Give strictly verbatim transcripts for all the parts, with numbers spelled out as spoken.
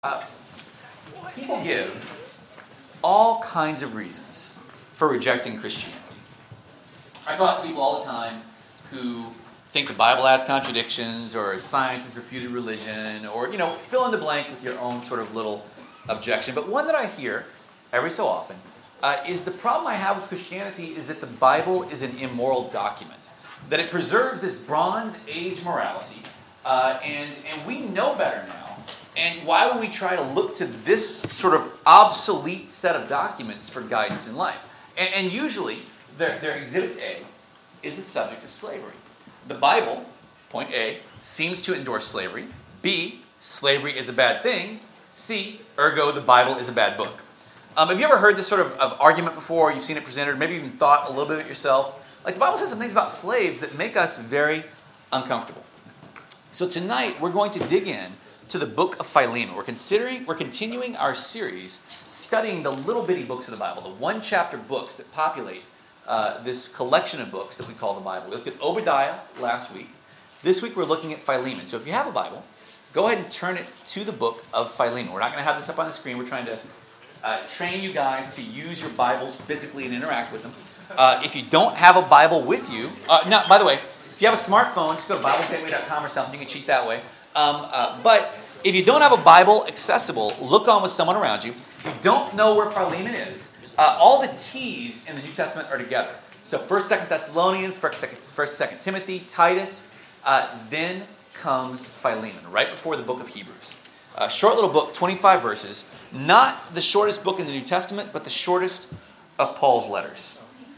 Uh, people give all kinds of reasons for rejecting Christianity. I talk to people all the time who think the Bible has contradictions, or science has refuted religion, or, you know, fill in the blank with your own sort of little objection. But one that I hear every so often uh, is the problem I have with Christianity is that the Bible is an immoral document, that it preserves this Bronze Age morality, uh, and, and we know better now. And why would we try to look to this sort of obsolete set of documents for guidance in life? And, and usually, their, their exhibit A is the subject of slavery. The Bible, point A, seems to endorse slavery. B, slavery is a bad thing. C, ergo, the Bible is a bad book. Um, have you ever heard this sort of, of argument before? You've seen it presented, maybe even thought a little bit of it yourself. Like, the Bible says some things about slaves that make us very uncomfortable. So tonight, we're going to dig in to the book of Philemon. We're considering, we're continuing our series studying the little bitty books of the Bible, the one chapter books that populate uh, this collection of books that we call the Bible. We looked at Obadiah last week. This week we're looking at Philemon. So if you have a Bible, go ahead and turn it to the book of Philemon. We're not going to have this up on the screen. We're trying to uh, train you guys to use your Bibles physically and interact with them. Uh, if you don't have a Bible with you, uh, now, by the way, if you have a smartphone, just go to Bible Gateway dot com or something. You can cheat that way. Um, uh, but if you don't have a Bible accessible, look on with someone around you. If you don't know where Philemon is, uh, all the T's in the New Testament are together. So first, second Thessalonians, first, second, first, second Timothy, Titus, uh, then comes Philemon, right before the book of Hebrews. A short little book, twenty-five verses. Not the shortest book in the New Testament, but the shortest of Paul's letters.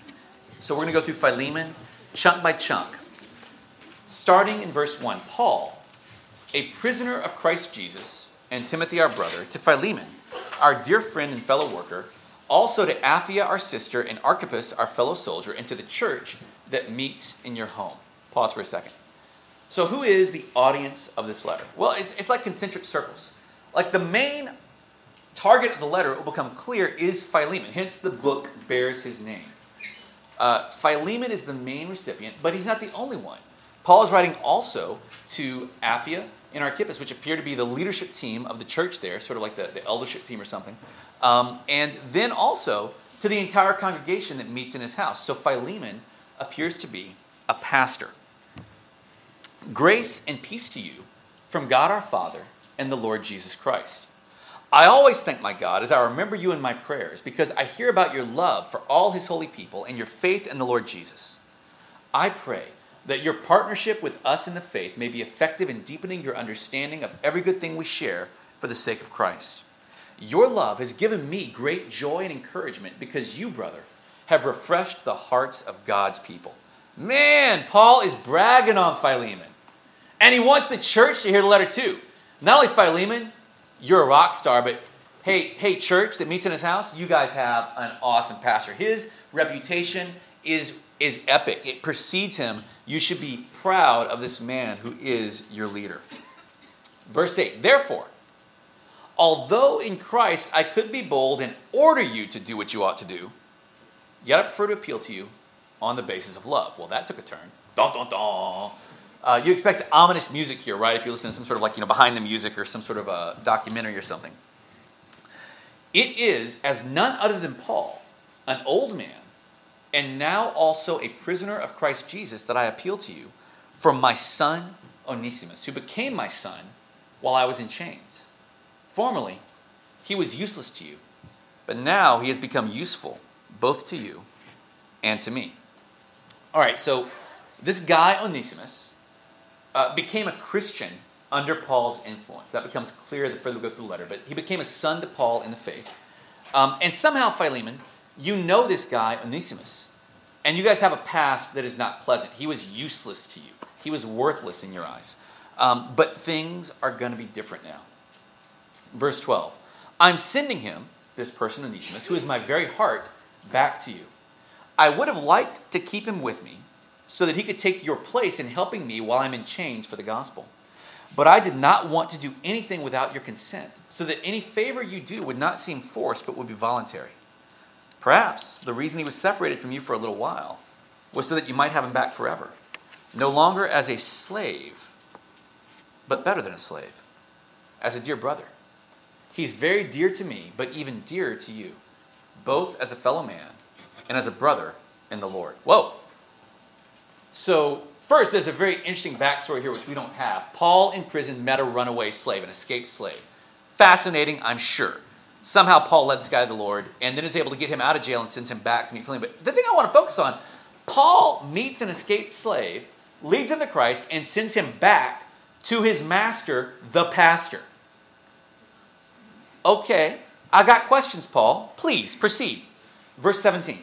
So we're going to go through Philemon chunk by chunk. Starting in verse one, Paul, a prisoner of Christ Jesus, and Timothy our brother, to Philemon, our dear friend and fellow worker, also to Apphia our sister, and Archippus our fellow soldier, and to the church that meets in your home. Pause for a second. So who is the audience of this letter? Well, it's, it's like concentric circles. Like the main target of the letter, it will become clear, is Philemon. Hence the book bears his name. Uh, Philemon is the main recipient, but he's not the only one. Paul is writing also to Apphia and Archippus, which appear to be the leadership team of the church there, sort of like the, the eldership team or something. Um, and then also to the entire congregation that meets in his house. So Philemon appears to be a pastor. Grace and peace to you from God our Father and the Lord Jesus Christ. I always thank my God as I remember you in my prayers, because I hear about your love for all his holy people and your faith in the Lord Jesus. I pray that your partnership with us in the faith may be effective in deepening your understanding of every good thing we share for the sake of Christ. Your love has given me great joy and encouragement because you, brother, have refreshed the hearts of God's people. Man, Paul is bragging on Philemon. And he wants the church to hear the letter too. Not only Philemon, you're a rock star, but hey, hey, church that meets in his house, you guys have an awesome pastor. His reputation is is epic. It precedes him. You should be proud of this man who is your leader. Verse eight, therefore, although in Christ I could be bold and order you to do what you ought to do, yet I prefer to appeal to you on the basis of love. Well, that took a turn. Dun, dun, dun. Uh, you expect ominous music here, right? If you listen to some sort of like, you know, behind the music or some sort of a documentary or something. It is, as none other than Paul, an old man, and now also a prisoner of Christ Jesus, that I appeal to you for my son Onesimus, who became my son while I was in chains. Formerly, he was useless to you, but now he has become useful both to you and to me. All right, so this guy Onesimus uh, became a Christian under Paul's influence. That becomes clear the further we go through the letter, but he became a son to Paul in the faith. Um, and somehow, Philemon, you know this guy, Onesimus, and you guys have a past that is not pleasant. He was useless to you. He was worthless in your eyes. Um, but things are going to be different now. Verse twelve, I'm sending him, this person Onesimus, who is my very heart, back to you. I would have liked to keep him with me so that he could take your place in helping me while I'm in chains for the gospel. But I did not want to do anything without your consent, so that any favor you do would not seem forced, but would be voluntary. Perhaps the reason he was separated from you for a little while was so that you might have him back forever, no longer as a slave, but better than a slave, as a dear brother. He's very dear to me, but even dearer to you, both as a fellow man and as a brother in the Lord. Whoa. So, first, there's a very interesting backstory here which we don't have. Paul in prison met a runaway slave, an escaped slave. Fascinating, I'm sure. Somehow Paul led this guy to the Lord and then is able to get him out of jail and sends him back to meet Philemon. But the thing I want to focus on, Paul meets an escaped slave, leads him to Christ, and sends him back to his master, the pastor. Okay, I got questions, Paul. Please, proceed. Verse seventeen.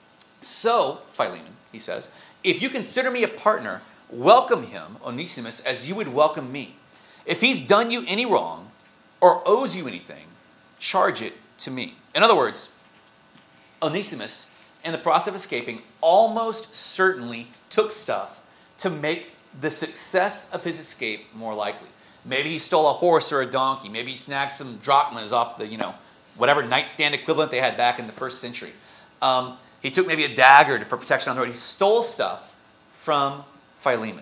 So, Philemon, he says, if you consider me a partner, welcome him, Onesimus, as you would welcome me. If he's done you any wrong or owes you anything, charge it to me. In other words, Onesimus, in the process of escaping, almost certainly took stuff to make the success of his escape more likely. Maybe he stole a horse or a donkey. Maybe he snagged some drachmas off the, you know, whatever nightstand equivalent they had back in the first century. Um, he took maybe a dagger for protection on the road. He stole stuff from Philemon.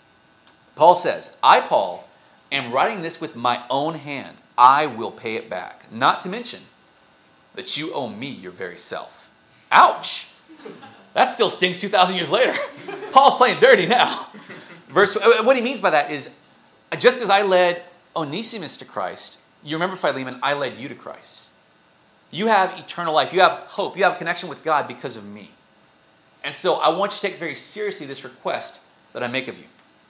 Paul says, I, Paul, am writing this with my own hand. I will pay it back. Not to mention that you owe me your very self. Ouch! That still stings two thousand years later. Paul's playing dirty now. Verse, what he means by that is, just as I led Onesimus to Christ, you remember Philemon, I led you to Christ. You have eternal life. You have hope. You have a connection with God because of me. And so I want you to take very seriously this request that I make of you.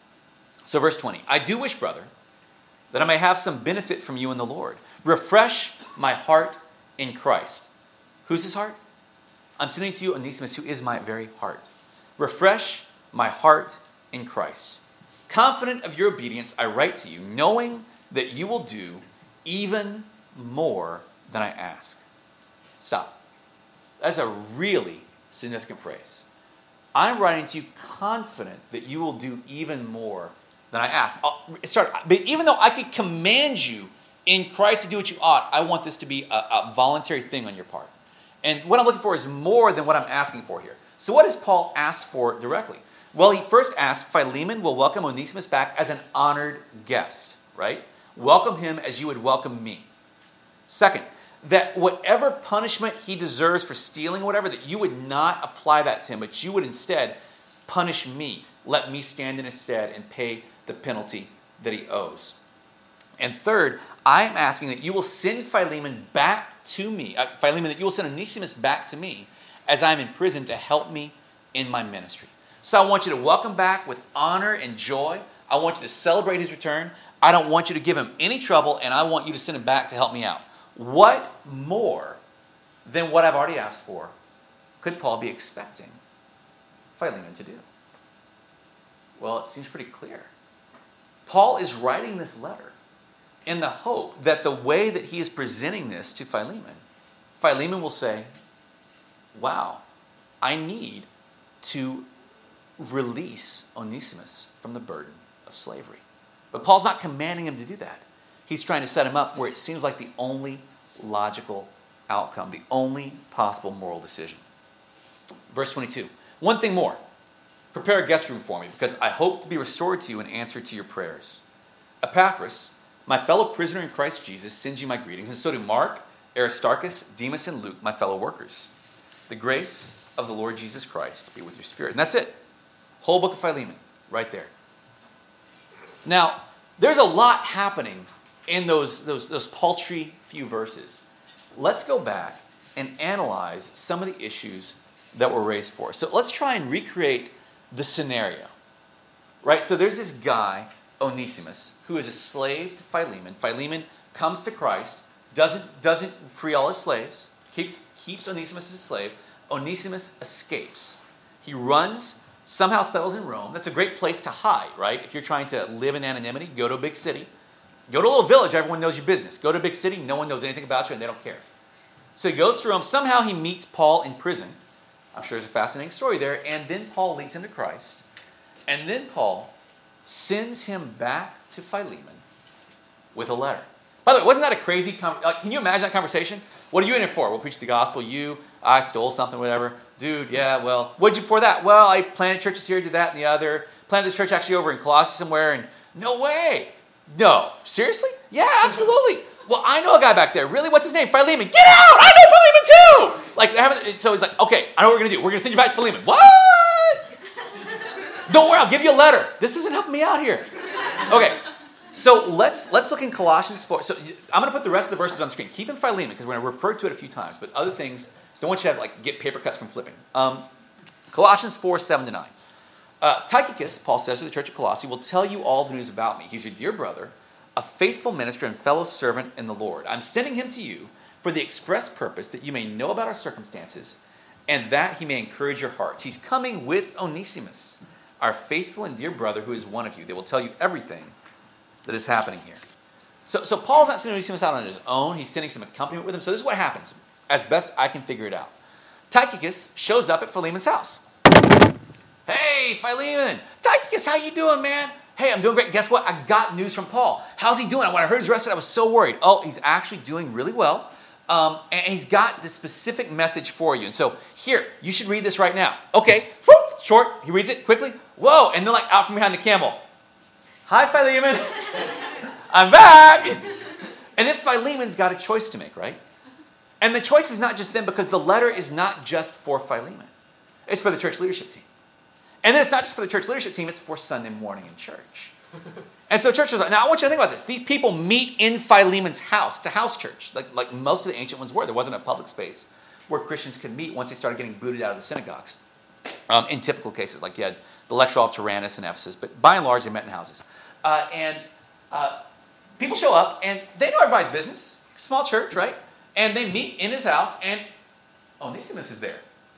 So verse twenty, I do wish, brother, that I may have some benefit from you in the Lord. Refresh my heart in Christ. Who's his heart? I'm sending to you Onesimus, who is my very heart. Refresh my heart in Christ. Confident of your obedience, I write to you, knowing that you will do even more than I ask. Stop. That's a really significant phrase. I'm writing to you confident that you will do even more than I ask. I'll start, but even though I could command you in Christ to do what you ought, I want this to be a, a voluntary thing on your part. And what I'm looking for is more than what I'm asking for here. So what has Paul asked for directly? Well, he first asked, Philemon will welcome Onesimus back as an honored guest, right? Welcome him as you would welcome me. Second, that whatever punishment he deserves for stealing, whatever, that you would not apply that to him, but you would instead punish me. Let me stand in his stead and pay the penalty that he owes. And third, I am asking that you will send Philemon back to me, uh, Philemon, that you will send Onesimus back to me as I am in prison to help me in my ministry. So I want you to welcome back with honor and joy. I want you to celebrate his return. I don't want you to give him any trouble, and I want you to send him back to help me out. What more than what I've already asked for could Paul be expecting Philemon to do? Well, it seems pretty clear. Paul is writing this letter in the hope that the way that he is presenting this to Philemon, Philemon will say, wow, I need to release Onesimus from the burden of slavery. But Paul's not commanding him to do that. He's trying to set him up where it seems like the only logical outcome, the only possible moral decision. Verse twenty-two, one thing more. Prepare a guest room for me, because I hope to be restored to you in answer to your prayers. Epaphras, my fellow prisoner in Christ Jesus, sends you my greetings, and so do Mark, Aristarchus, Demas, and Luke, my fellow workers. The grace of the Lord Jesus Christ be with your spirit. And that's it. Whole book of Philemon, right there. Now, there's a lot happening in those, those, those paltry few verses. Let's go back and analyze some of the issues that were raised for us. So let's try and recreate the scenario. Right? So there's this guy, Onesimus, who is a slave to Philemon. Philemon comes to Christ, doesn't, doesn't free all his slaves, keeps, keeps Onesimus as a slave. Onesimus escapes. He runs, somehow settles in Rome. That's a great place to hide, right? If you're trying to live in anonymity, go to a big city. Go to a little village, everyone knows your business. Go to a big city, no one knows anything about you and they don't care. So he goes to Rome. Somehow he meets Paul in prison. I'm sure there's a fascinating story there. And then Paul leads him to Christ. And then Paul sends him back to Philemon with a letter. By the way, wasn't that a crazy, con- uh, can you imagine that conversation? What are you in it for? We'll preach the gospel. You, I stole something, whatever. Dude, yeah, well, what'd you for that? Well, I planted churches here, did that and the other. Planted this church actually over in Colossae somewhere, and no way. No. Seriously? Yeah, absolutely. well, I know a guy back there. Really? What's his name? Philemon. Get out! I know Philemon too! Like, they're having, so he's like, okay, I know what we're going to do. We're going to send you back to Philemon. What? Don't worry, I'll give you a letter. This isn't helping me out here. Okay, so let's let's look in Colossians four. So I'm going to put the rest of the verses on the screen. Keep in Philemon, because we're going to refer to it a few times. But other things, don't want you to have, like, get paper cuts from flipping. Um, Colossians four, seven to nine. Uh, Tychicus, Paul says to the church at Colossae, will tell you all the news about me. He's your dear brother, a faithful minister and fellow servant in the Lord. I'm sending him to you for the express purpose that you may know about our circumstances and that he may encourage your hearts. He's coming with Onesimus, our faithful and dear brother who is one of you. They will tell you everything that is happening here. So, so Paul's not sending Onesimus out on his own. He's sending some accompaniment with him. So this is what happens, as best I can figure it out. Tychicus shows up at Philemon's house. Hey, Philemon. Tychicus, how you doing, man? Hey, I'm doing great. Guess what? I got news from Paul. How's he doing? When I heard he's arrested, I was so worried. Oh, he's actually doing really well. Um, and he's got this specific message for you. And so here, you should read this right now. Okay, whoop, short. He reads it quickly. Whoa, and then like out from behind the camel. Hi, Philemon. I'm back. And then Philemon's got a choice to make, right? And the choice is not just them, because the letter is not just for Philemon. It's for the church leadership team. And then it's not just for the church leadership team, it's for Sunday morning in church. And so church is like, now I want you to think about this. These people meet in Philemon's house. It's a house church, like, like most of the ancient ones were. There wasn't a public space where Christians could meet once they started getting booted out of the synagogues. Um, in typical cases, like you had the lecture hall of Tyrannus in Ephesus, but by and large, they met in houses. Uh, and uh, people show up, and they know everybody's business. Small church, right? And they meet in his house, and Onesimus is there.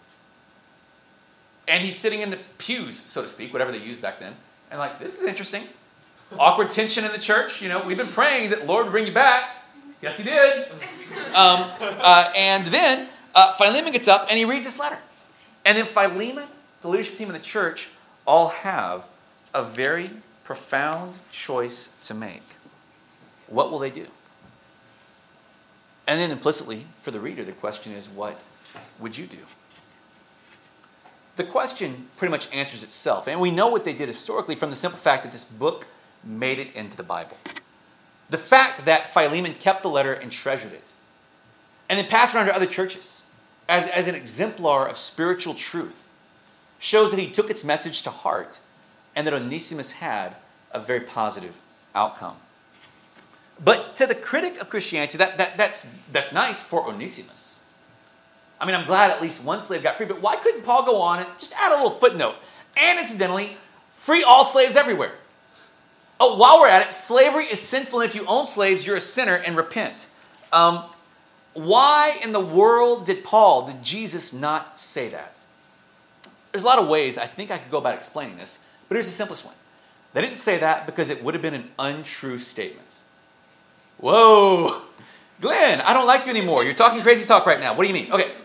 And he's sitting in the pews, so to speak, whatever they used back then. And like, this is interesting. Awkward tension in the church. You know, we've been praying that Lord would bring you back. Yes, he did. Um, uh, and then uh, Philemon gets up and he reads this letter. And then Philemon, the leadership team of the church, all have a very profound choice to make. What will they do? And then implicitly, for the reader, the question is, what would you do? The question pretty much answers itself. And we know what they did historically from the simple fact that this book made it into the Bible. The fact that Philemon kept the letter and treasured it, and then passed it around to other churches as, as an exemplar of spiritual truth, shows that he took its message to heart and that Onesimus had a very positive outcome. But to the critic of Christianity, that, that, that's, that's nice for Onesimus. I mean, I'm glad at least one slave got free, but why couldn't Paul go on and just add a little footnote? And incidentally, free all slaves everywhere. Oh, while we're at it, slavery is sinful, and if you own slaves, you're a sinner, and repent. Um, why in the world did Paul, did Jesus not say that? There's a lot of ways I think I could go about explaining this, but here's the simplest one. They didn't say that because it would have been an untrue statement. Whoa, Glenn, I don't like you anymore. You're talking crazy talk right now. What do you mean? Okay.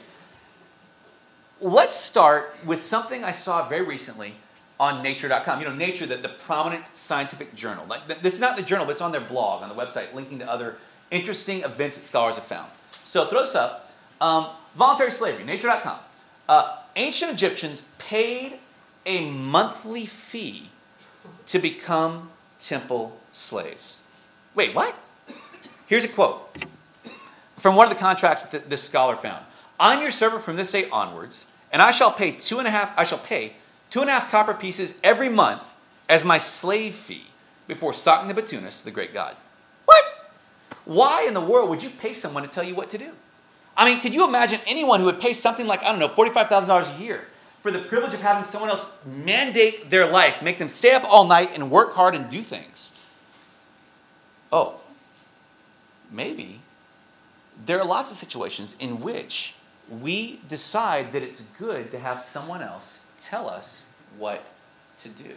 Let's start with something I saw very recently on nature dot com. You know, Nature, the, the prominent scientific journal. Like, this is not the journal, but it's on their blog, on the website, linking to other interesting events that scholars have found. So throw this up. Um, voluntary slavery, nature dot com. Uh, ancient Egyptians paid a monthly fee to become temple slaves. Wait, what? Here's a quote from one of the contracts that this scholar found. I'm your servant from this day onwards, and I shall pay two and a half. I shall pay two and a half copper pieces every month as my slave fee before Saknebatunus, the great god. What? Why in the world would you pay someone to tell you what to do? I mean, could you imagine anyone who would pay something like, I don't know, forty-five thousand dollars a year for the privilege of having someone else mandate their life, make them stay up all night and work hard and do things? Oh, maybe there are lots of situations in which we decide that it's good to have someone else tell us what to do.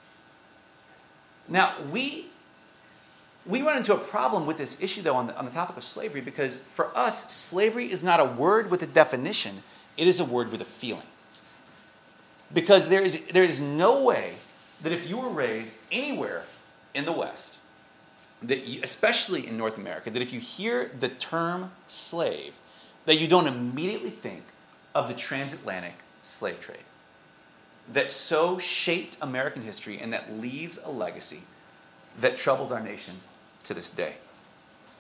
Now, we we run into a problem with this issue, though, on the, on the topic of slavery, because for us, slavery is not a word with a definition. It is a word with a feeling. Because there is there is no way that if you were raised anywhere in the West, that you, especially in North America, that if you hear the term slave, that you don't immediately think of the transatlantic slave trade that so shaped American history and that leaves a legacy that troubles our nation to this day.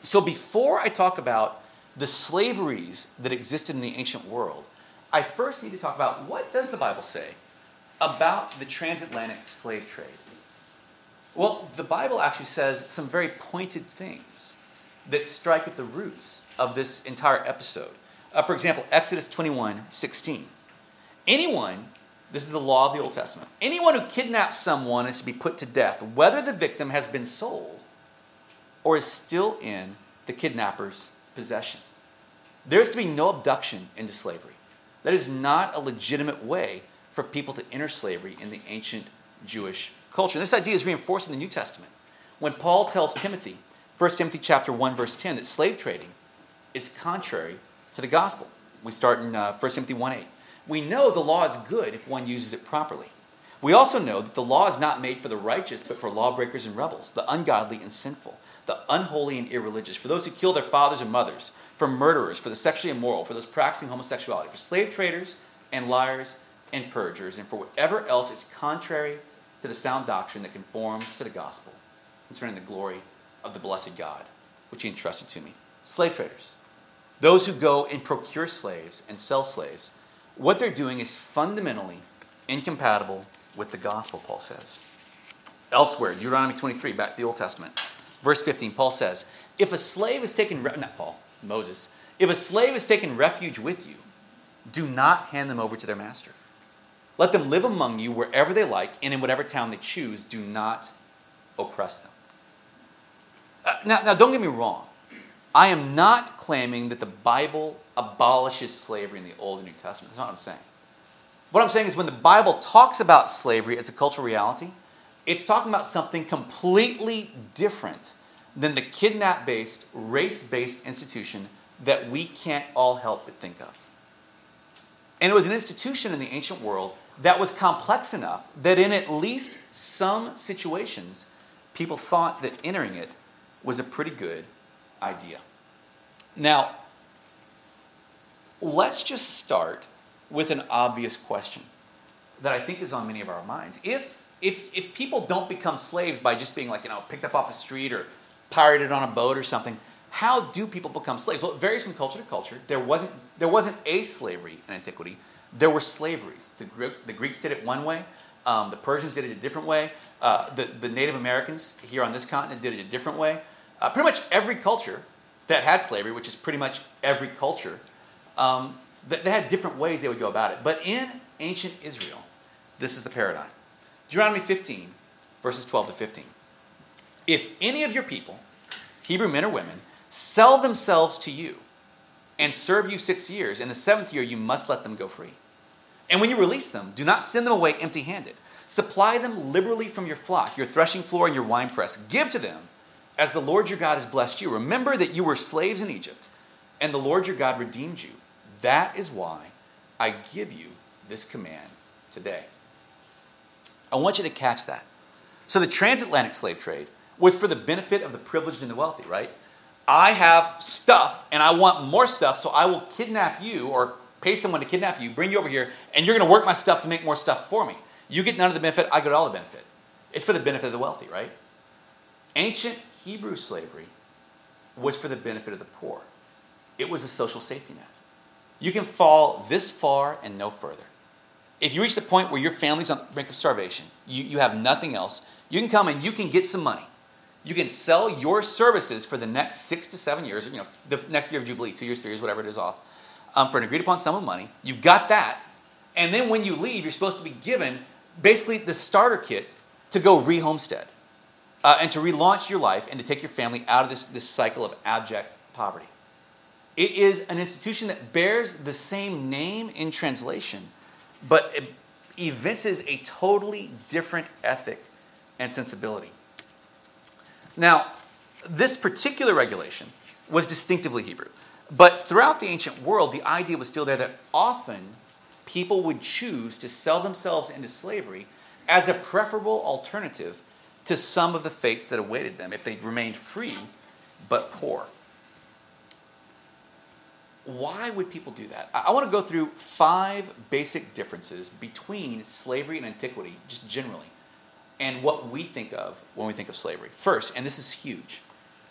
So before I talk about the slaveries that existed in the ancient world, I first need to talk about what does the Bible say about the transatlantic slave trade. Well, the Bible actually says some very pointed things that strike at the roots of this entire episode. Uh, for example, Exodus twenty-one sixteen. Anyone, this is the law of the Old Testament, anyone who kidnaps someone is to be put to death, whether the victim has been sold or is still in the kidnapper's possession. There is to be no abduction into slavery. That is not a legitimate way for people to enter slavery in the ancient Jewish culture. And this idea is reinforced in the New Testament when Paul tells Timothy, First Timothy chapter one, verse ten, that slave trading is contrary to the gospel. We start in uh, First Timothy one eight. We know the law is good if one uses it properly. We also know that the law is not made for the righteous, but for lawbreakers and rebels, the ungodly and sinful, the unholy and irreligious, for those who kill their fathers and mothers, for murderers, for the sexually immoral, for those practicing homosexuality, for slave traders and liars and perjurers, and for whatever else is contrary to the sound doctrine that conforms to the gospel concerning the glory of the blessed God, which he entrusted to me. Slave traders, those who go and procure slaves and sell slaves, what they're doing is fundamentally incompatible with the gospel, Paul says. Elsewhere, Deuteronomy twenty-three, back to the Old Testament, verse fifteen, Paul says, if a slave is taken, re- not Paul, Moses, if a slave is taken refuge with you, do not hand them over to their master. Let them live among you wherever they like and in whatever town they choose. Do not oppress them. Uh, now, now, don't get me wrong. I am not claiming that the Bible abolishes slavery in the Old and New Testament. That's not what I'm saying. What I'm saying is when the Bible talks about slavery as a cultural reality, it's talking about something completely different than the kidnap-based, race-based institution that we can't all help but think of. And it was an institution in the ancient world that was complex enough that in at least some situations, people thought that entering it was a pretty good idea. Now, let's just start with an obvious question that I think is on many of our minds. If, if, if people don't become slaves by just being like, you know, picked up off the street or pirated on a boat or something, how do people become slaves? Well, it varies from culture to culture. There wasn't, there wasn't a slavery in antiquity. There were slaveries. The, the Greeks did it one way. Um, the Persians did it a different way. Uh, the, the Native Americans here on this continent did it a different way. Uh, pretty much every culture that had slavery, which is pretty much every culture, um, they, they had different ways they would go about it. But in ancient Israel, this is the paradigm. Deuteronomy fifteen, verses twelve to fifteen. If any of your people, Hebrew men or women, sell themselves to you and serve you six years, in the seventh year you must let them go free. And when you release them, do not send them away empty-handed. Supply them liberally from your flock, your threshing floor, and your winepress. Give to them as the Lord your God has blessed you. Remember that you were slaves in Egypt, and the Lord your God redeemed you. That is why I give you this command today. I want you to catch that. So the transatlantic slave trade was for the benefit of the privileged and the wealthy, right? I have stuff, and I want more stuff, so I will kidnap you or pay someone to kidnap you, bring you over here, and you're going to work my stuff to make more stuff for me. You get none of the benefit, I get all the benefit. It's for the benefit of the wealthy, right? Ancient Hebrew slavery was for the benefit of the poor. It was a social safety net. You can fall this far and no further. If you reach the point where your family's on the brink of starvation, you, you have nothing else, you can come and you can get some money. You can sell your services for the next six to seven years, you know, the next year of Jubilee, two years, three years, whatever it is off, um, for an agreed upon sum of money. You've got that. And then when you leave, you're supposed to be given basically the starter kit to go re-homestead uh, and to relaunch your life and to take your family out of this, this cycle of abject poverty. It is an institution that bears the same name in translation, but it evinces a totally different ethic and sensibility. Now, this particular regulation was distinctively Hebrew, but throughout the ancient world, the idea was still there that often people would choose to sell themselves into slavery as a preferable alternative to some of the fates that awaited them if they remained free but poor. Why would people do that? I want to go through five basic differences between slavery and antiquity, just generally, and what we think of when we think of slavery. First, and this is huge,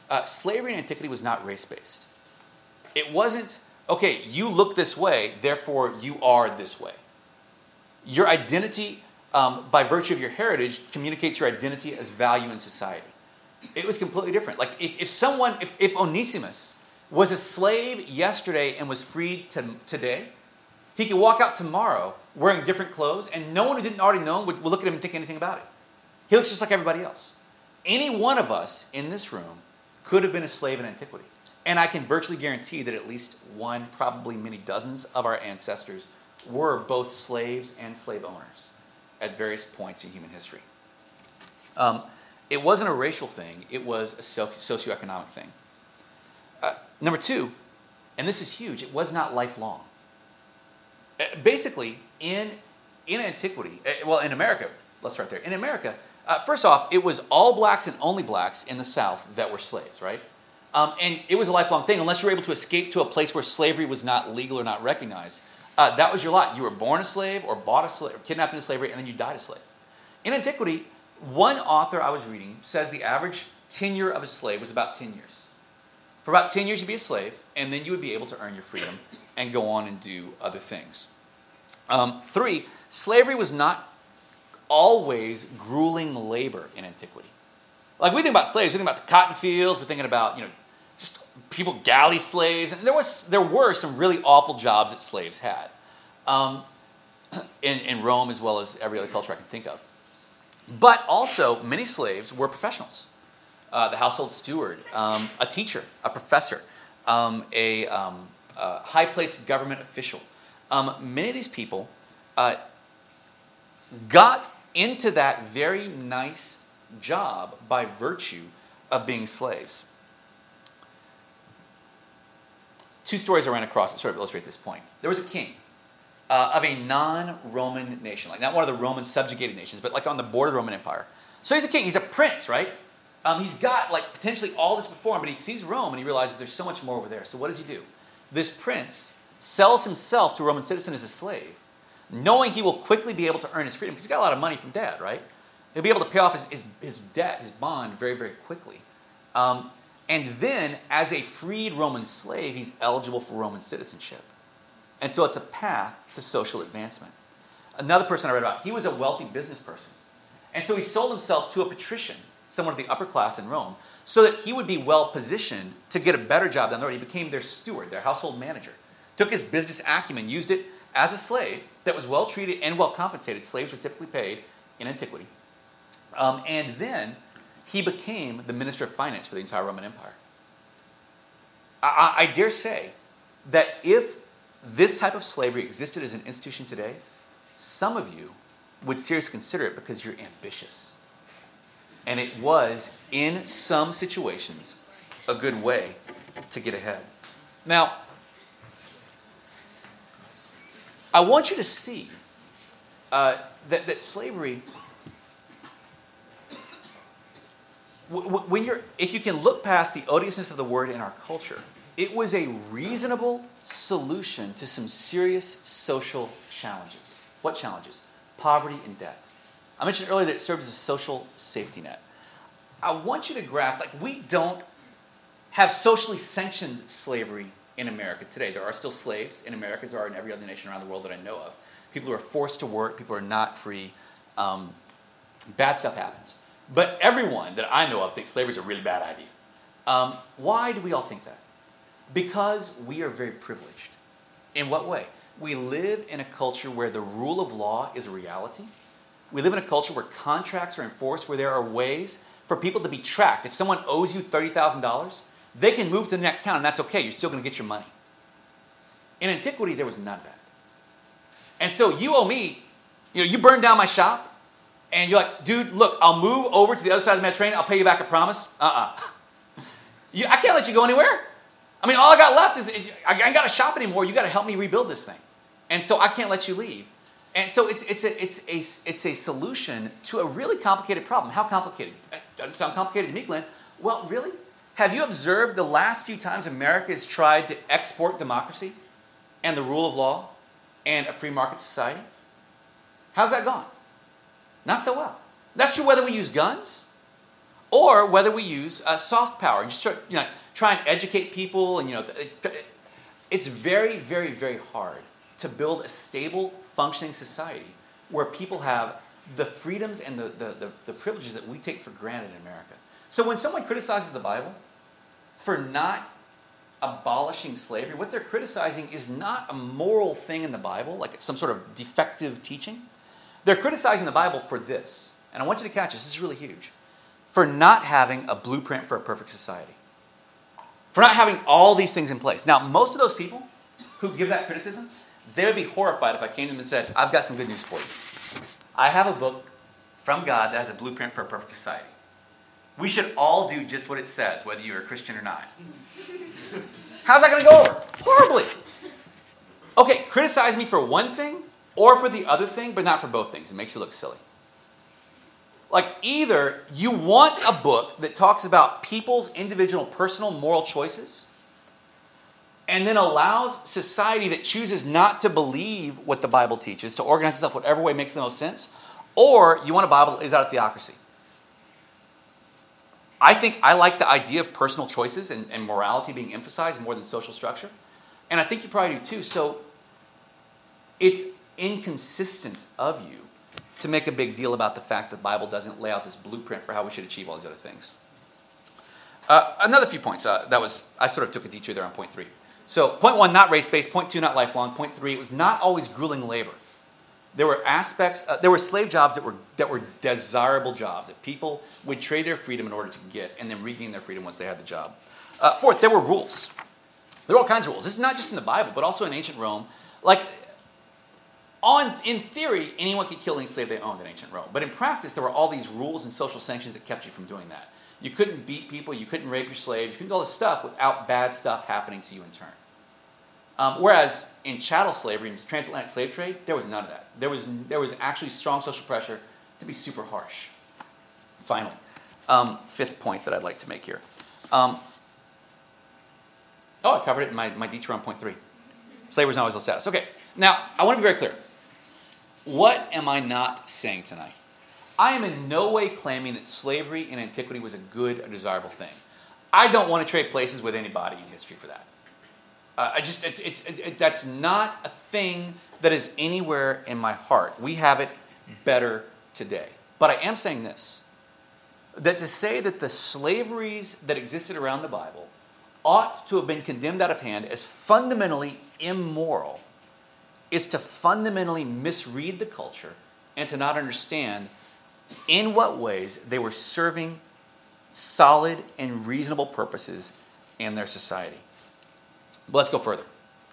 uh, slavery in antiquity was not race-based. It wasn't, okay, you look this way, therefore you are this way. Your identity, um, by virtue of your heritage, communicates your identity as value in society. It was completely different. Like if, if someone, if, if Onesimus was a slave yesterday and was freed to, today, he could walk out tomorrow wearing different clothes, and no one who didn't already know him would, would look at him and think anything about it. He looks just like everybody else. Any one of us in this room could have been a slave in antiquity. And I can virtually guarantee that at least one, probably many dozens of our ancestors were both slaves and slave owners at various points in human history. Um, it wasn't a racial thing. It was a socioeconomic thing. Uh, number two, and this is huge, it was not lifelong. Uh, basically, in, in antiquity, uh, well, in America, let's start there. In America, uh, first off, it was all blacks and only blacks in the South that were slaves, right? Um, and it was a lifelong thing. Unless you were able to escape to a place where slavery was not legal or not recognized, uh, that was your lot. You were born a slave or bought a slave, or kidnapped into slavery, and then you died a slave. In antiquity, one author I was reading says the average tenure of a slave was about ten years. For about ten years, you'd be a slave, and then you would be able to earn your freedom and go on and do other things. Um, three, slavery was not always grueling labor in antiquity. Like we think about slaves, we think about the cotton fields, we're thinking about, you know, just people, galley slaves, and there was there were some really awful jobs that slaves had, um, in, in Rome as well as every other culture I can think of. But also, many slaves were professionals. Uh, the household steward, um, a teacher, a professor, um, a, um, a high-placed government official. Um, many of these people uh, got into that very nice job by virtue of being slaves. Two stories I ran across that sort of illustrate this point. There was a king uh, of a non-Roman nation, like not one of the Roman subjugated nations, but like on the border of the Roman Empire. So he's a king, he's a prince, right? Um, he's got like potentially all this before him, but he sees Rome and he realizes there's so much more over there. So what does he do? This prince sells himself to a Roman citizen as a slave, knowing he will quickly be able to earn his freedom, because he's got a lot of money from dad, right? He'll be able to pay off his, his, his debt, his bond, very, very quickly. Um, and then, as a freed Roman slave, he's eligible for Roman citizenship. And so it's a path to social advancement. Another person I read about, he was a wealthy business person. And so he sold himself to a patrician, someone of the upper class in Rome, so that he would be well positioned to get a better job down the road. He became their steward, their household manager. Took his business acumen, used it as a slave that was well treated and well compensated. Slaves were typically paid in antiquity. Um, and then he became the minister of finance for the entire Roman Empire. I, I, I dare say that if this type of slavery existed as an institution today, some of you would seriously consider it because you're ambitious. And it was, in some situations, a good way to get ahead. Now, I want you to see uh, that, that slavery, w- w- when you're, if you can look past the odiousness of the word in our culture, it was a reasonable solution to some serious social challenges. What challenges? Poverty and debt. I mentioned earlier that it served as a social safety net. I want you to grasp, like, we don't have socially sanctioned slavery in America today. There are still slaves in America, as there are in every other nation around the world that I know of. People who are forced to work, people who are not free. Um, bad stuff happens. But everyone that I know of thinks slavery is a really bad idea. Um, why do we all think that? Because we are very privileged. In what way? We live in a culture where the rule of law is a reality. We live in a culture where contracts are enforced, where there are ways for people to be tracked. If someone owes you thirty thousand dollars, they can move to the next town, and that's okay. You're still going to get your money. In antiquity, there was none of that. And so you owe me, you know, you burned down my shop, and you're like, dude, look, I'll move over to the other side of the Mediterranean. I'll pay you back a promise. Uh-uh. You, I can't let you go anywhere. I mean, all I got left is, is I ain't got a shop anymore. You got to help me rebuild this thing. And so I can't let you leave. And so it's it's a it's a it's a solution to a really complicated problem. How complicated? It doesn't sound complicated to me, Glenn. Well, really? Have you observed the last few times America has tried to export democracy and the rule of law and a free market society? How's that gone? Not so well. That's true whether we use guns or whether we use uh, soft power and just try, you know, try and educate people. And you know, it, it, it's very, very, very hard to build a stable, functioning society where people have the freedoms and the, the, the, the privileges that we take for granted in America. So when someone criticizes the Bible for not abolishing slavery, what they're criticizing is not a moral thing in the Bible, like it's some sort of defective teaching. They're criticizing the Bible for this. And I want you to catch this. This is really huge. For not having a blueprint for a perfect society. For not having all these things in place. Now, most of those people who give that criticism, they would be horrified if I came to them and said, I've got some good news for you. I have a book from God that has a blueprint for a perfect society. We should all do just what it says, whether you're a Christian or not. How's that going to go over? Horribly. Okay, criticize me for one thing or for the other thing, but not for both things. It makes you look silly. Like either you want a book that talks about people's individual personal moral choices and then allows society that chooses not to believe what the Bible teaches to organize itself whatever way makes the most sense, or you want a Bible that lays out a theocracy. I think I like the idea of personal choices and, and morality being emphasized more than social structure. And I think you probably do too. So it's inconsistent of you to make a big deal about the fact that the Bible doesn't lay out this blueprint for how we should achieve all these other things. Uh, another few points. Uh, that was I sort of took a detour there on point three. So point one, not race-based. Point two, not lifelong. Point three, it was not always grueling labor. There were aspects, uh, there were slave jobs that were that were desirable jobs that people would trade their freedom in order to get and then regain their freedom once they had the job. Uh, fourth, there were rules. There were all kinds of rules. This is not just in the Bible, but also in ancient Rome. Like, on, in theory, anyone could kill any slave they owned in ancient Rome. But in practice, there were all these rules and social sanctions that kept you from doing that. You couldn't beat people, you couldn't rape your slaves, you couldn't do all this stuff without bad stuff happening to you in turn. Um, whereas in chattel slavery, in transatlantic slave trade, there was none of that. There was there was actually strong social pressure to be super harsh. Finally, um, fifth point that I'd like to make here. Um, oh, I covered it in my, my detour on point three. Slavery is not always low status. Okay, now I want to be very clear. What am I not saying tonight? I am in no way claiming that slavery in antiquity was a good or desirable thing. I don't want to trade places with anybody in history for that. Uh, I just, it's, it's, it, it, that's not a thing that is anywhere in my heart. We have it better today. But I am saying this, that to say that the slaveries that existed around the Bible ought to have been condemned out of hand as fundamentally immoral is to fundamentally misread the culture and to not understand in what ways they were serving solid and reasonable purposes in their society. But let's go further.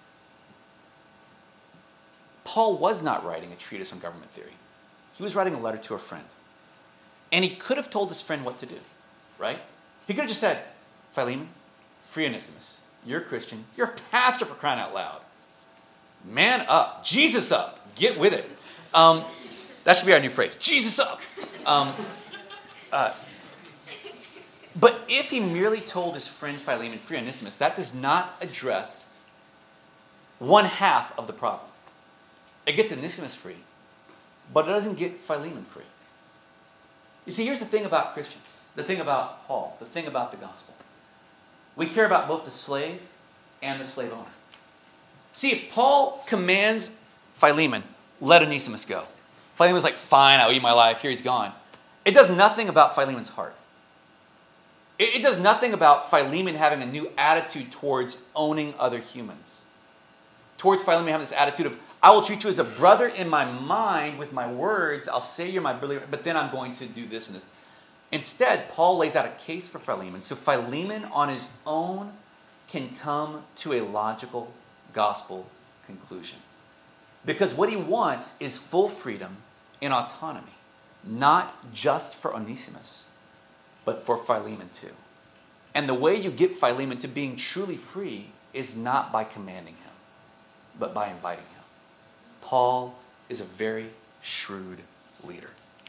Paul was not writing a treatise on government theory. He was writing a letter to a friend. And he could have told his friend what to do, right? He could have just said, Philemon, free Onesimus. You're a Christian. You're a pastor, for crying out loud. Man up. Jesus up. Get with it. Um, that should be our new phrase. Jesus up. Um, uh, But if he merely told his friend Philemon, free Onesimus, that does not address one half of the problem. It gets Onesimus free, but it doesn't get Philemon free. You see, here's the thing about Christians, the thing about Paul, the thing about the gospel. We care about both the slave and the slave owner. See, if Paul commands Philemon, let Onesimus go. Philemon's like, fine, I'll eat my life, here he's gone. It does nothing about Philemon's heart. It does nothing about Philemon having a new attitude towards owning other humans. Towards Philemon having this attitude of, I will treat you as a brother in my mind with my words. I'll say you're my brother, but then I'm going to do this and this. Instead, Paul lays out a case for Philemon. So Philemon on his own can come to a logical gospel conclusion. Because what he wants is full freedom and autonomy. Not just for Onesimus, but for Philemon too. And the way you get Philemon to being truly free is not by commanding him, but by inviting him. Paul is a very shrewd leader.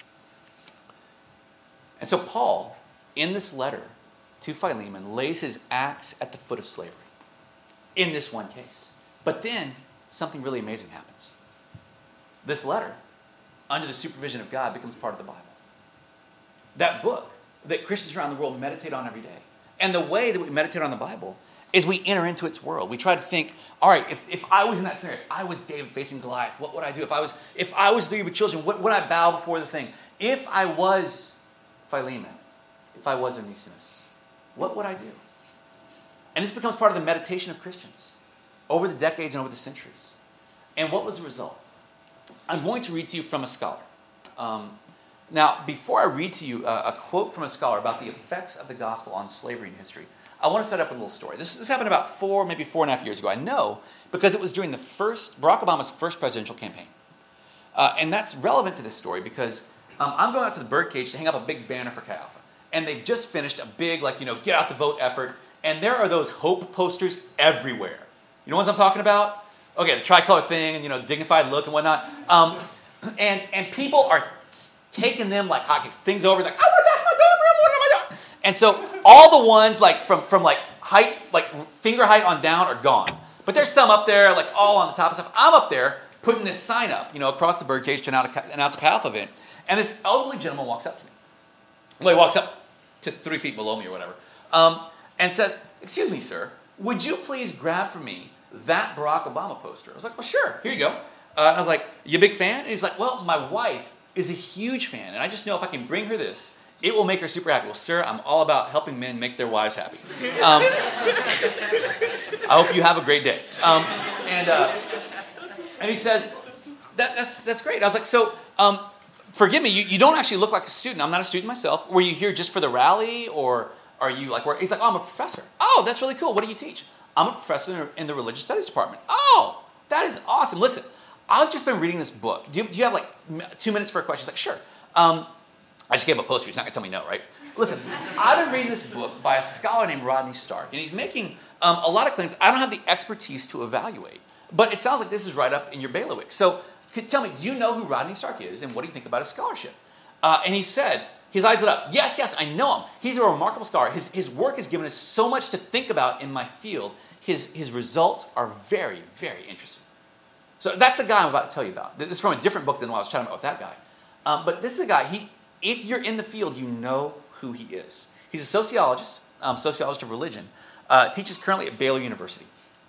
And so Paul, in this letter to Philemon, lays his axe at the foot of slavery in this one case. But then something really amazing happens. This letter, under the supervision of God, becomes part of the Bible. That book that Christians around the world meditate on every day. And the way that we meditate on the Bible is we enter into its world. We try to think, all right, if, if I was in that scenario, if I was David facing Goliath, what would I do? If I was if I was three with children, what would I bow before the thing? If I was Philemon, if I was Onesimus, what would I do? And this becomes part of the meditation of Christians over the decades and over the centuries. And what was the result? I'm going to read to you from a scholar. Um, now, before I read to you a, a quote from a scholar about the effects of the gospel on slavery in history, I want to set up a little story. This, this happened about four, maybe four and a half years ago. I know because it was during the first, Barack Obama's first presidential campaign. Uh, and that's relevant to this story because um, I'm going out to the birdcage to hang up a big banner for Chi Alpha. And they've just finished a big, like, you know, get out the vote effort. And there are those hope posters everywhere. You know what I'm talking about? Okay, the tricolor thing and, you know, dignified look and whatnot. Um, and and people are taking them like hotcakes. Things over, like, I want that for my damn what am I doing? And so all the ones like from, from like height, like finger height on down are gone. But there's some up there, like all on the top of stuff. I'm up there putting this sign up, you know, across the birdcage to announce a Chi Alpha event. And this elderly gentleman walks up to me. Well, he walks up to three feet below me or whatever, um, and says, excuse me, sir, would you please grab for me that Barack Obama poster? I was like, well, sure, here you go. Uh, and I was like, you a big fan? And he's like, well, my wife is a huge fan, and I just know if I can bring her this, it will make her super happy. Well, sir, I'm all about helping men make their wives happy. Um, I hope you have a great day. Um, and uh, and he says, that, that's that's great. I was like, so, um, forgive me, you, you don't actually look like a student. I'm not a student myself. Were you here just for the rally, or are you like, where? He's like, oh, I'm a professor. Oh, that's really cool. What do you teach? I'm a professor in the religious studies department. Oh, that is awesome. Listen, I've just been reading this book. Do you, do you have like two minutes for a question? He's like, sure. Um, I just gave him a poster. He's not going to tell me no, right? Listen, I've been reading this book by a scholar named Rodney Stark, and he's making um, a lot of claims I don't have the expertise to evaluate, but it sounds like this is right up in your bailiwick. So could, tell me, do you know who Rodney Stark is, and what do you think about his scholarship? Uh, and he said, his eyes lit up. Yes, yes, I know him. He's a remarkable scholar. His, his work has given us so much to think about in my field. His, his results are very, very interesting. So that's the guy I'm about to tell you about. This is from a different book than what I was chatting about with that guy. Um, but this is a guy, he, if you're in the field, you know who he is. He's a sociologist, um, sociologist of religion. Uh, teaches currently at Baylor University.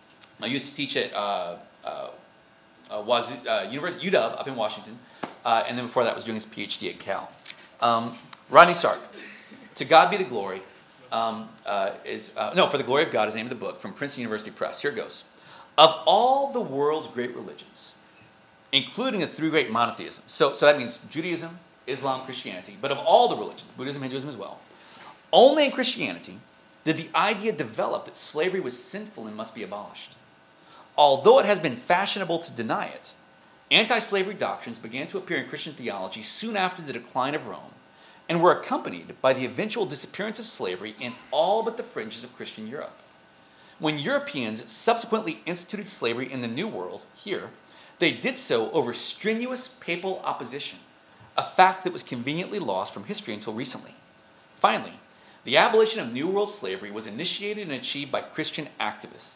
I used to teach at uh, uh, uh, Wazoo, uh, University, U W up in Washington. Uh, and then before that was doing his PhD at Cal. Um, Rodney Stark, To God Be the Glory, um, uh, is, uh, no, For the Glory of God is the name of the book from Princeton University Press. Here it goes. Of all the world's great religions, including the three great monotheisms, so, so that means Judaism, Islam, Christianity, but of all the religions, Buddhism, Hinduism as well, only in Christianity did the idea develop that slavery was sinful and must be abolished. Although it has been fashionable to deny it, anti-slavery doctrines began to appear in Christian theology soon after the decline of Rome and were accompanied by the eventual disappearance of slavery in all but the fringes of Christian Europe. When Europeans subsequently instituted slavery in the New World, here, they did so over strenuous papal opposition, a fact that was conveniently lost from history until recently. Finally, the abolition of New World slavery was initiated and achieved by Christian activists.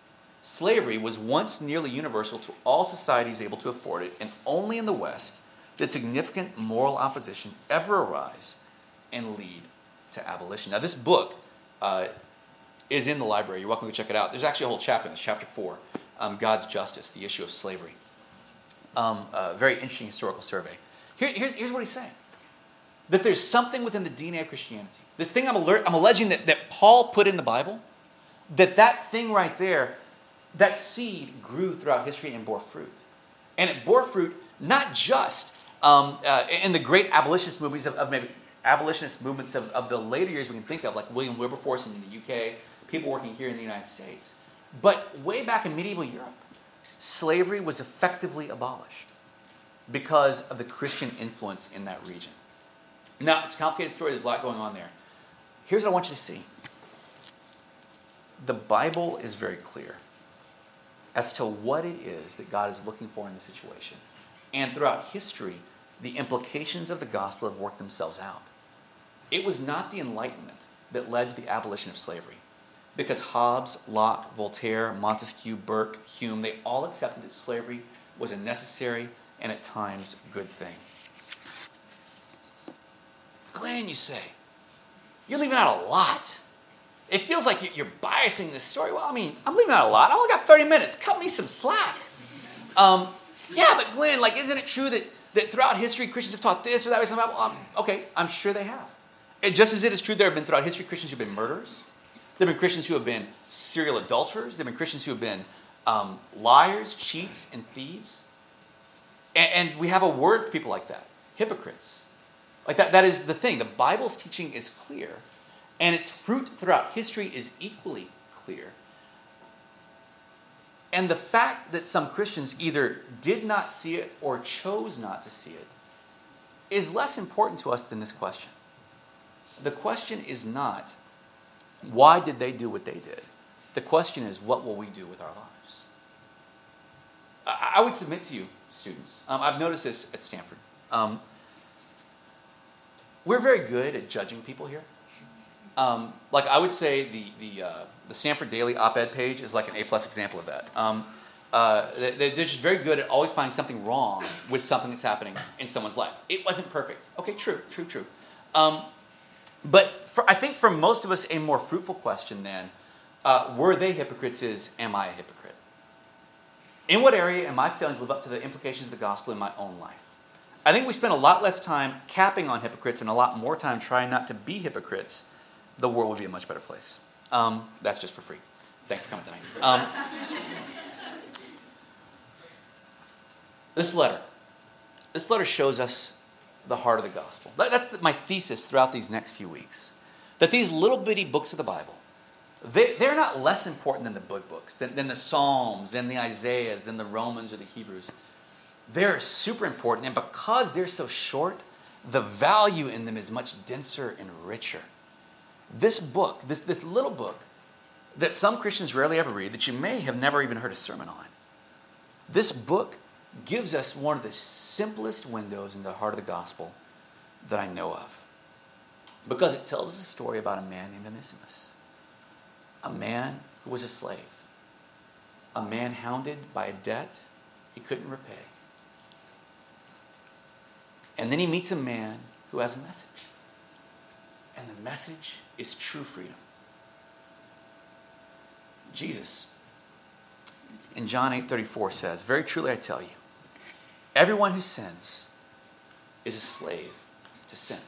Slavery was once nearly universal to all societies able to afford it, and only in the West did significant moral opposition ever arise and lead to abolition. Now, this book uh, is in the library. You're welcome to check it out. There's actually a whole chapter in this, chapter four, um, God's Justice, the issue of slavery. Um, a very interesting historical survey. Here, here's, here's what he's saying. That there's something within the D N A of Christianity. This thing I'm, alert, I'm alleging that, that Paul put in the Bible, that that thing right there, that seed grew throughout history and bore fruit. And it bore fruit not just um, uh, in the great abolitionist movies of, of maybe abolitionist movements of, of the later years we can think of, like William Wilberforce in the U K, people working here in the United States. But way back in medieval Europe, slavery was effectively abolished because of the Christian influence in that region. Now, it's a complicated story. There's a lot going on there. Here's what I want you to see. The Bible is very clear as to what it is that God is looking for in the situation. And throughout history, the implications of the gospel have worked themselves out. It was not the Enlightenment that led to the abolition of slavery, because Hobbes, Locke, Voltaire, Montesquieu, Burke, Hume, they all accepted that slavery was a necessary and at times good thing. Glenn, you say, You're leaving out a lot. It feels like you're biasing this story. Well, I mean, I'm leaving out a lot. I only got thirty minutes. Cut me some slack. Um, yeah, but Glenn, like, isn't it true that, that throughout history, Christians have taught this or that? Well, um, okay, I'm sure they have. And just as it is true, there have been throughout history Christians who have been murderers. There have been Christians who have been serial adulterers. There have been Christians who have been um, liars, cheats, and thieves. And, and we have a word for people like that, hypocrites. Like that, that is the thing. The Bible's teaching is clear, and its fruit throughout history is equally clear. And the fact that some Christians either did not see it or chose not to see it is less important to us than this question. The question is not, why did they do what they did? The question is, what will we do with our lives? I, I would submit to you, students, um, I've noticed this at Stanford. Um, we're very good at judging people here. Um, like I would say the the uh, the Stanford Daily op-ed page is like an A-plus example of that. Um, uh, they, they're just very good at always finding something wrong with something that's happening in someone's life. It wasn't perfect. Okay, true, true, true. Um, but for, I think for most of us, a more fruitful question then, uh, were they hypocrites is, am I a hypocrite? In what area am I failing to live up to the implications of the gospel in my own life? I think we spend a lot less time capping on hypocrites and a lot more time trying not to be hypocrites. The world would be a much better place. Um, that's just for free. Thanks for coming tonight. Um, this letter. This letter shows us the heart of the gospel. That, that's my thesis throughout these next few weeks. That these little bitty books of the Bible, they, they're not less important than the big books, than, than the Psalms, than the Isaiahs, than the Romans or the Hebrews. They're super important, and because they're so short, the value in them is much denser and richer. This book, this, this little book that some Christians rarely ever read, that you may have never even heard a sermon on, this book gives us one of the simplest windows into the heart of the gospel that I know of. Because it tells us a story about a man named Onesimus. A man who was a slave. A man hounded by a debt he couldn't repay. And then he meets a man who has a message. And the message is true freedom. Jesus, in John eight thirty-four says, very truly I tell you, everyone who sins is a slave to sin.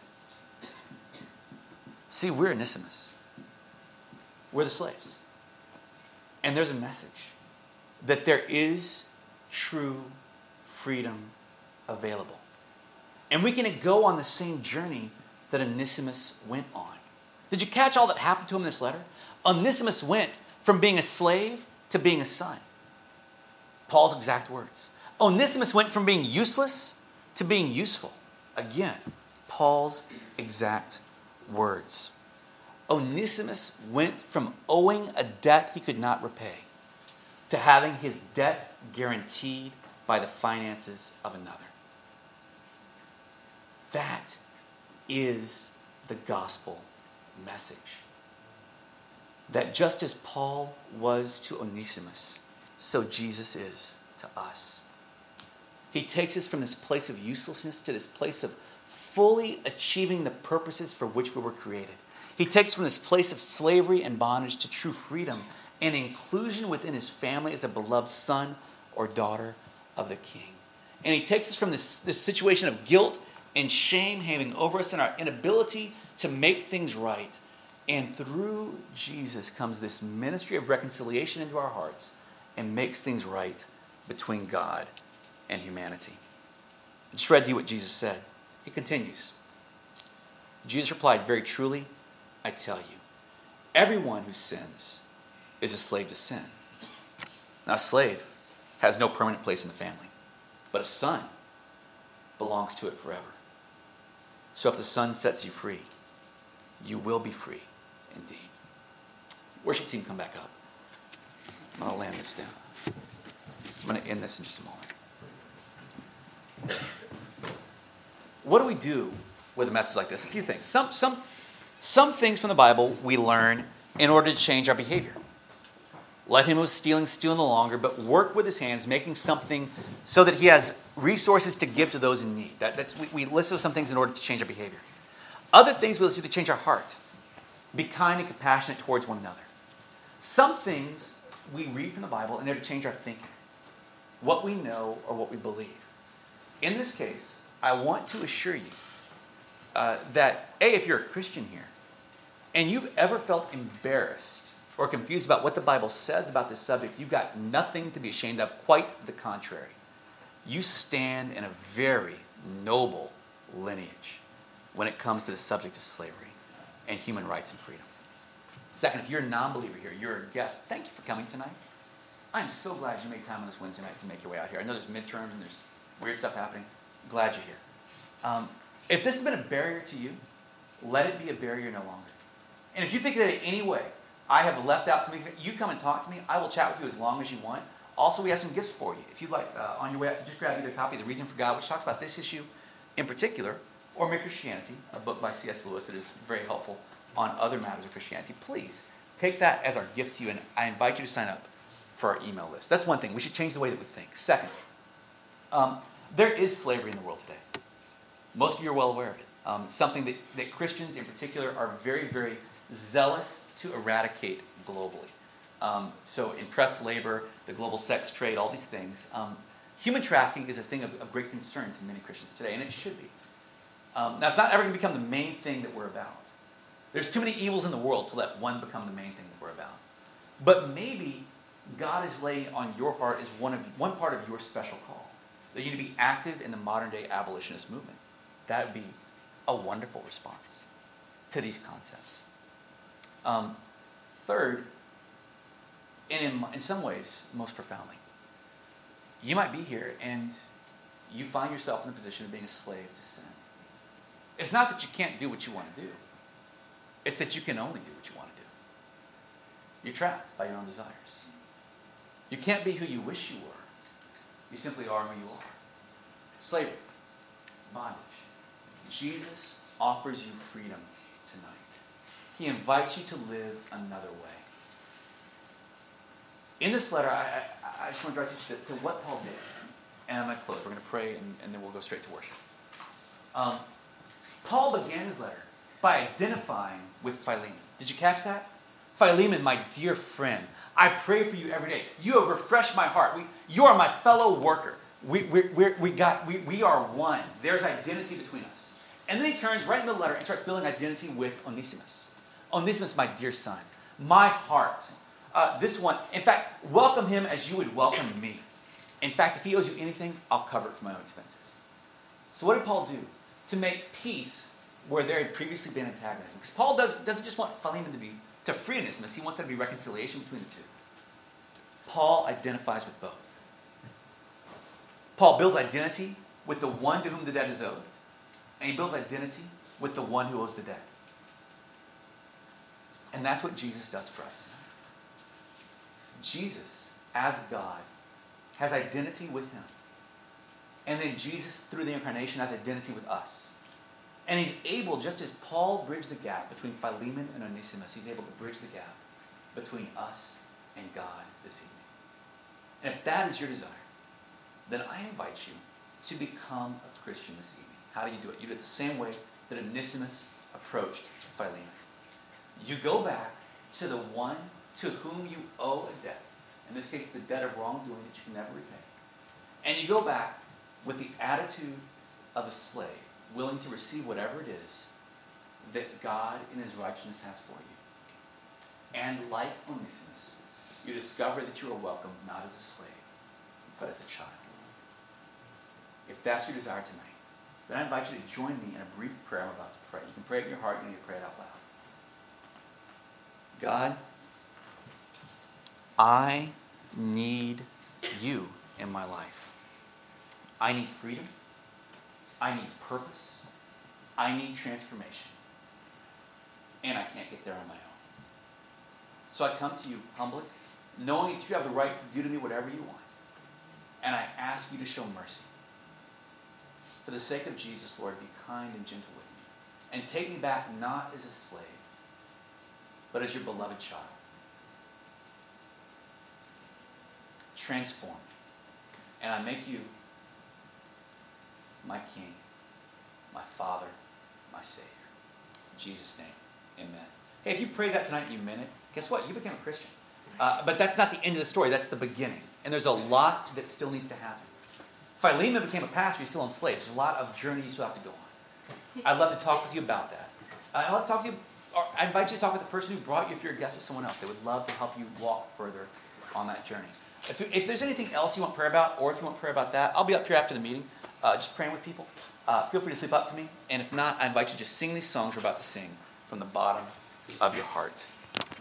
See, we're Onesimus. We're the slaves. And there's a message that there is true freedom available. And we can go on the same journey that Onesimus went on. Did you catch all that happened to him in this letter? Onesimus went from being a slave to being a son. Paul's exact words. Onesimus went from being useless to being useful. Again, Paul's exact words. Onesimus went from owing a debt he could not repay to having his debt guaranteed by the finances of another. That is the gospel message. That just as Paul was to Onesimus, so Jesus is to us. He takes us from this place of uselessness to this place of fully achieving the purposes for which we were created. He takes us from this place of slavery and bondage to true freedom and inclusion within his family as a beloved son or daughter of the King. And he takes us from this, this situation of guilt and shame hanging over us and our inability to make things right. And through Jesus comes this ministry of reconciliation into our hearts and makes things right between God and humanity. I just read to you what Jesus said. He continues. Jesus replied, very truly, I tell you, everyone who sins is a slave to sin. Now, a slave has no permanent place in the family, but a son belongs to it forever. So if the Son sets you free, you will be free indeed. Worship team, come back up. I'm going to land this down. I'm going to end this in just a moment. What do we do with a message like this? A few things. Some, some, some things from the Bible we learn in order to change our behavior. Let him who is stealing steal no longer, but work with his hands, making something so that he has resources to give to those in need. That, that's, we, we listen to some things in order to change our behavior. Other things we listen to change our heart. Be kind and compassionate towards one another. Some things we read from the Bible and they're to change our thinking, what we know or what we believe. In this case, I want to assure you uh, that, A, if you're a Christian here, and you've ever felt embarrassed or confused about what the Bible says about this subject, you've got nothing to be ashamed of. Quite the contrary. You stand in a very noble lineage when it comes to the subject of slavery and human rights and freedom. Second, if you're a non-believer here, you're a guest, thank you for coming tonight. I'm so glad you made time on this Wednesday night to make your way out here. I know there's midterms and there's weird stuff happening. Glad you're here. Um, if this has been a barrier to you, let it be a barrier no longer. And if you think that in any way I have left out something, you come and talk to me. I will chat with you as long as you want. Also, we have some gifts for you. If you'd like, uh, on your way out, just grab either a copy of The Reason for God, which talks about this issue in particular, or Mere Christianity, a book by C S Lewis that is very helpful on other matters of Christianity. Please take that as our gift to you, and I invite you to sign up for our email list. That's one thing. We should change the way that we think. Second, um, there is slavery in the world today. Most of you are well aware of it. Um, something that, that Christians in particular are very, very zealous to eradicate globally. Um, so impressed labor, the global sex trade, all these things. Um, human trafficking is a thing of, of great concern to many Christians today, and it should be. Um, now, it's not ever going to become the main thing that we're about. There's too many evils in the world to let one become the main thing that we're about. But maybe God is laying on your heart as one of one part of your special call, that you need to be active in the modern-day abolitionist movement. That would be a wonderful response to these concepts. Um, third, and in, in some ways, most profoundly, you might be here and you find yourself in the position of being a slave to sin. It's not that you can't do what you want to do. It's that you can only do what you want to do. You're trapped by your own desires. You can't be who you wish you were. You simply are who you are. Slavery, bondage. Jesus offers you freedom tonight. He invites you to live another way. In this letter, I, I, I just want to direct you to, to what Paul did. And I'm going to close. We're going to pray, and, and then we'll go straight to worship. Um, Paul began his letter by identifying with Philemon. Did you catch that? Philemon, my dear friend, I pray for you every day. You have refreshed my heart. We, you are my fellow worker. We, we, we, we, got, we, we are one. There's identity between us. And then he turns right in the letter and starts building identity with Onesimus. Onesimus, my dear son, my heart. Uh, this one, in fact, welcome him as you would welcome me. In fact, if he owes you anything, I'll cover it for my own expenses. So what did Paul do to make peace where there had previously been antagonism? Because Paul does, doesn't just want Philemon to be to free Onesimus. He wants there to be reconciliation between the two. Paul identifies with both. Paul builds identity with the one to whom the debt is owed, and he builds identity with the one who owes the debt. And that's what Jesus does for us. Jesus, as God, has identity with him. And then Jesus, through the incarnation, has identity with us. And he's able, just as Paul bridged the gap between Philemon and Onesimus, he's able to bridge the gap between us and God this evening. And if that is your desire, then I invite you to become a Christian this evening. How do you do it? You do it the same way that Onesimus approached Philemon. You go back to the one to whom you owe a debt. In this case, the debt of wrongdoing that you can never repay. And you go back with the attitude of a slave, willing to receive whatever it is that God in his righteousness has for you. And like Onesimus, you discover that you are welcome not as a slave, but as a child. If that's your desire tonight, then I invite you to join me in a brief prayer I'm about to pray. You can pray it in your heart, you need to pray it out loud. God, I need you in my life. I need freedom. I need purpose. I need transformation. And I can't get there on my own. So I come to you humbly, knowing that you have the right to do to me whatever you want. And I ask you to show mercy. For the sake of Jesus, Lord, be kind and gentle with me. And take me back not as a slave, but as your beloved child. Transform me. And I make you my King, my Father, my Savior. In Jesus' name, amen. Hey, if you prayed that tonight and you meant it, guess what? You became a Christian. Uh, but that's not the end of the story. That's the beginning. And there's a lot that still needs to happen. Philemon became a pastor. He's still enslaved. There's a lot of journey you still have to go on. I'd love to talk with you about that. I'd love to talk to you, or I invite you to talk with the person who brought you if you're a guest of someone else. They would love to help you walk further on that journey. If, if there's anything else you want prayer about, or if you want prayer about that, I'll be up here after the meeting, uh, just praying with people. Uh, feel free to sleep up to me. And if not, I invite you to just sing these songs we're about to sing from the bottom of your heart.